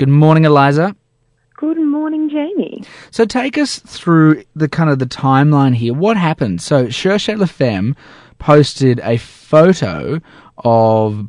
Good morning, Eliza. Good morning, Jamie. So take us through the timeline here. What happened? So Cherchez La Femme posted a photo of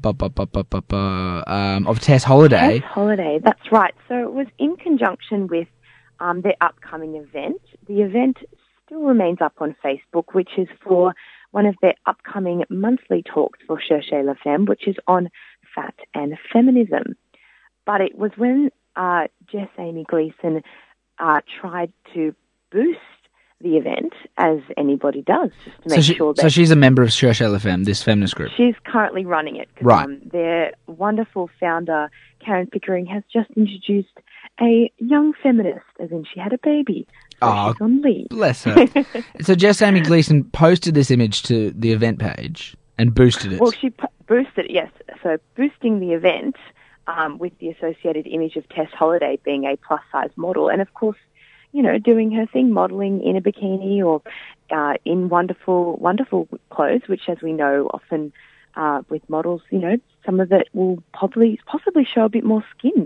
Tess Holliday. Tess Holliday, that's right. So it was in conjunction with their upcoming event. The event still remains up on Facebook, which is for one of their upcoming monthly talks for Cherchez La Femme, which is on fat and feminism. But it was when Jess Amy Gleason tried to boost the event, as anybody does, just to make sure that... So she's a member of Cherchez La Femme, this feminist group? She's currently running it. Right. Their wonderful founder, Karen Pickering, has just introduced a young feminist, as in she had a baby. So she's on leave. Bless her. So Jess Amy Gleason posted this image to the event page and boosted it. Well, she boosted it, yes. So boosting the event with the associated image of Tess Holliday being a plus-size model. And, of course, you know, doing her thing, modelling in a bikini or in wonderful, wonderful clothes, which, as we know, often with models, you know, some of it will possibly show a bit more skin.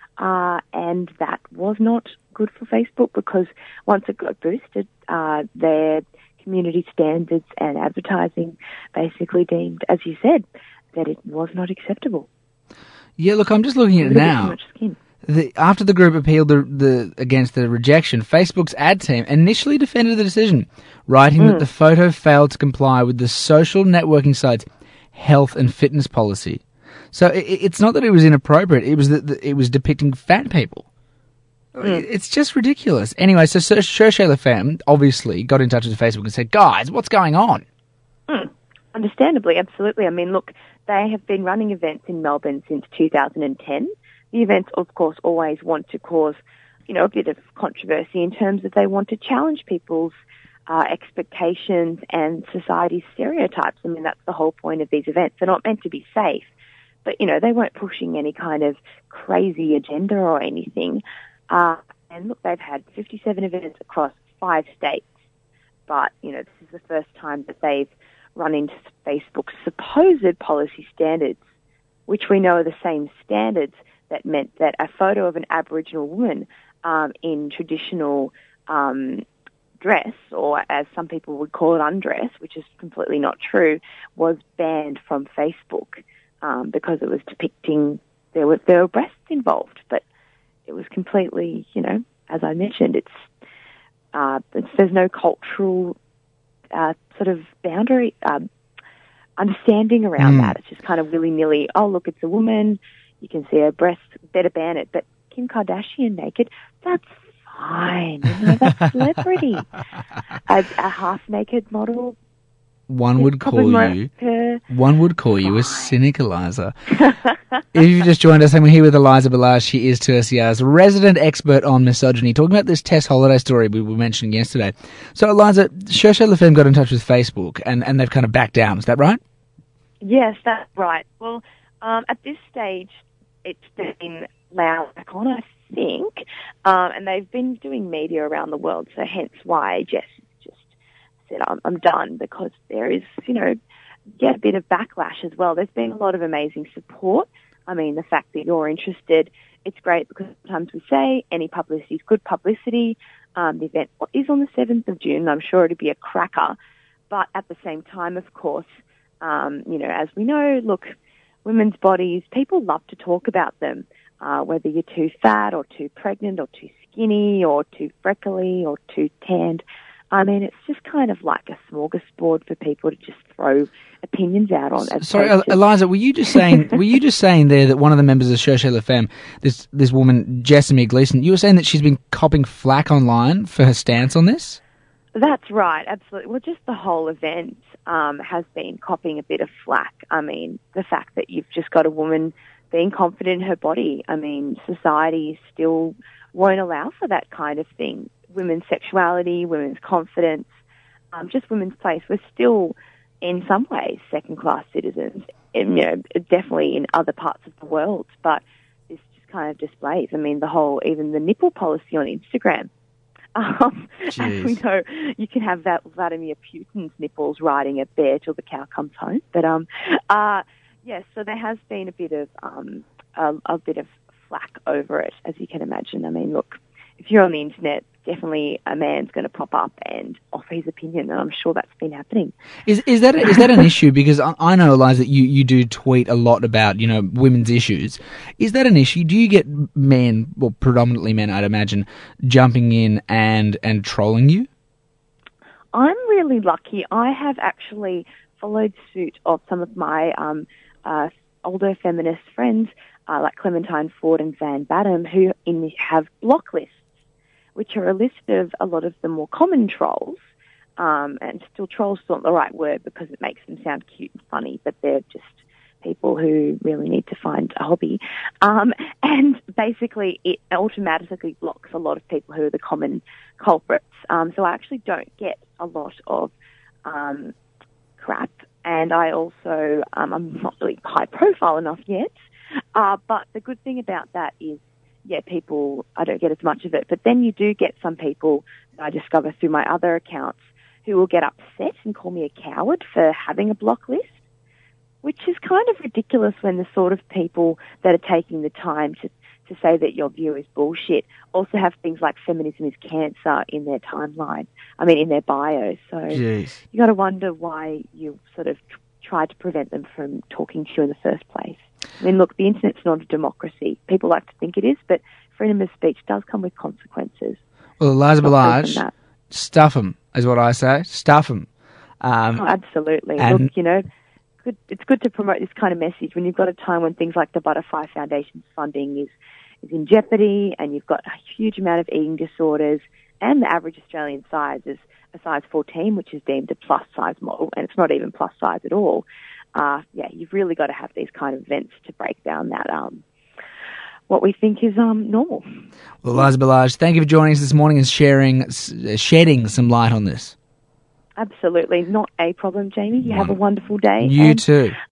And that was not good for Facebook because once it got boosted, their community standards and advertising basically deemed, as you said, that it was not acceptable. Yeah, look, I'm just looking at it now. Too much skin. After the group appealed against the rejection, Facebook's ad team initially defended the decision, writing that the photo failed to comply with the social networking site's health and fitness policy. So it's not that it was inappropriate; it was that it was depicting fat people. It's just ridiculous. Anyway, so Cherchez La Femme obviously got in touch with Facebook and said, "Guys, what's going on?" Understandably, absolutely. I mean, look, they have been running events in Melbourne since 2010. The events, of course, always want to cause, you know, a bit of controversy in terms of they want to challenge people's expectations and society's stereotypes. I mean, that's the whole point of these events. They're not meant to be safe, but, you know, they weren't pushing any kind of crazy agenda or anything. And look, they've had 57 events across 5 states, but, you know, this is the first time that they've run into Facebook's supposed policy standards, which we know are the same standards that meant that a photo of an Aboriginal woman in traditional dress, or as some people would call it, undress, which is completely not true, was banned from Facebook because it was depicting there were breasts involved. But it was completely, you know, as I mentioned, there's no cultural sort of boundary understanding around that. It's just kind of willy-nilly. Oh, look, it's a woman. You can see her breasts, better ban it. But Kim Kardashian naked, that's fine. You know, that's celebrity. A half-naked model. One would call you a cynic, Eliza. If you've just joined us, and we're here with Eliza Ballage. She is 2SER's resident expert on misogyny, talking about this Tess Holliday story we were mentioning yesterday. So, Eliza, Cherchez La Femme got in touch with Facebook, and they've kind of backed down. Is that right? Yes, that's right. Well, at this stage, it's been allowed back on, I think, and they've been doing media around the world, so hence why Jess just said, I'm done, because there is, you know, a bit of backlash as well. There's been a lot of amazing support. I mean, the fact that you're interested, it's great, because sometimes we say any publicity is good publicity. The event is on the 7th of June, and I'm sure it'll be a cracker, but at the same time, of course, you know, as we know, look, women's bodies, people love to talk about them, whether you're too fat or too pregnant or too skinny or too freckly or too tanned. I mean, it's just kind of like a smorgasbord for people to just throw opinions out on. Sorry, Eliza, were you just saying there that one of the members of Cherchez La Femme, this woman, Jess Amy Gleason, you were saying that she's been copping flack online for her stance on this? That's right, absolutely. Well, just the whole event has been copping a bit of flack. I mean, the fact that you've just got a woman being confident in her body. I mean, society still won't allow for that kind of thing. Women's sexuality, women's confidence, just women's place. We're still, in some ways, second-class citizens, you know, definitely in other parts of the world. But this just kind of displays, I mean, even the nipple policy on Instagram. As we know, you can have that Vladimir Putin's nipples riding a bear till the cow comes home. But yes, so there has been a bit of flack over it, as you can imagine. I mean, look, if you're on the internet, definitely a man's going to pop up and offer his opinion, and I'm sure that's been happening. Is that an issue? Because I know, Eliza, you do tweet a lot about, women's issues. Is that an issue? Do you get men, well, predominantly men, I'd imagine, jumping in and trolling you? I'm really lucky. I have actually followed suit of some of my older feminist friends, like Clementine Ford and Van Badham, who have block lists, which are a list of a lot of the more common trolls, and still trolls is not the right word because it makes them sound cute and funny, but they're just people who really need to find a hobby. And basically it automatically blocks a lot of people who are the common culprits. So I actually don't get a lot of crap, and I also, I'm not really high profile enough yet, but the good thing about that is, people, I don't get as much of it, but then you do get some people that I discover through my other accounts who will get upset and call me a coward for having a block list, which is kind of ridiculous when the sort of people that are taking the time to say that your view is bullshit also have things like feminism is cancer in their timeline, in their bio. So you got to wonder why you sort of try to prevent them from talking to you in the first place. I mean, look, the internet's not a democracy. People like to think it is, but freedom of speech does come with consequences. Well, Eliza Bellage, stuff them, is what I say. Stuff them. Absolutely. Look, it's good to promote this kind of message when you've got a time when things like the Butterfly Foundation's funding is in jeopardy, and you've got a huge amount of eating disorders, and the average Australian size is a size 14, which is deemed a plus size model, and it's not even plus size at all. You've really got to have these kind of events to break down that what we think is normal. Well, Eliza Bellage, thank you for joining us this morning and shedding some light on this. Absolutely. Not a problem, Jamie. You have a wonderful day. You too.